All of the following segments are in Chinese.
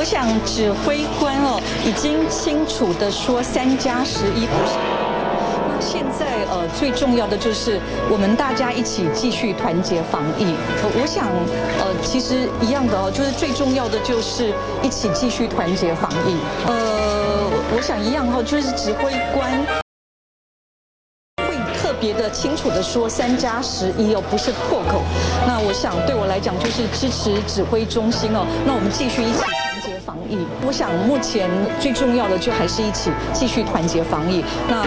我想指挥官已经清楚的说3+11不是。那现在最重要的就是我们大家一起继续团结防疫。我想其实一样的就是最重要的就是一起继续团结防疫。我想一样就是指挥官会特别的清楚的说3+11不是破口。那我想对我来讲就是支持指挥中心那我们继续一起团结防疫。我想目前最重要的就还是一起继续团结防疫。那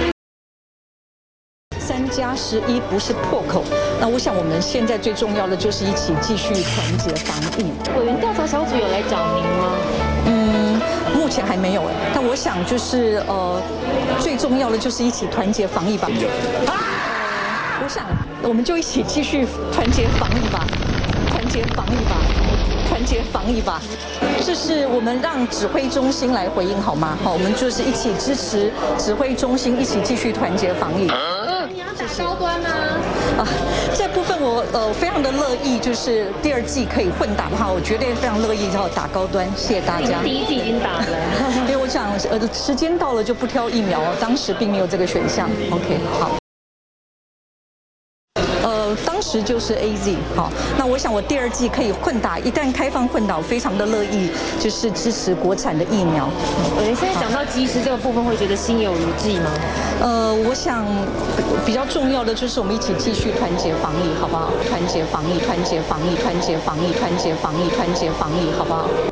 3+11不是破口。那我想我们现在最重要的就是一起继续团结防疫。 委员调查小组有来找您吗？ 目前还没有但我想就是最重要的就是一起团结防疫吧。我想我们就一起继续团结防疫吧，团结防疫吧，团结防疫吧。这是我们让指挥中心来回应好吗？好，我们就是一起支持指挥中心，一起继续团结防疫。 你要打高端吗？ 这部分我非常的乐意，就是第2季可以混打的话，我绝对非常乐意打高端。谢谢大家。 第1季已经打了， 因为我想时间到了就不挑疫苗，当时并没有这个选项。OK， 好。当时就是 AZ 好，那我想我第2季可以混打，一旦开放混打，我非常的乐意，就是支持国产的疫苗。 现在讲到机师这个部分，会觉得心有余悸吗？ 我想比较重要的就是我们一起继续团结防疫，好不好？团结防疫，团结防疫，团结防疫，团结防疫，团结防疫，好不好？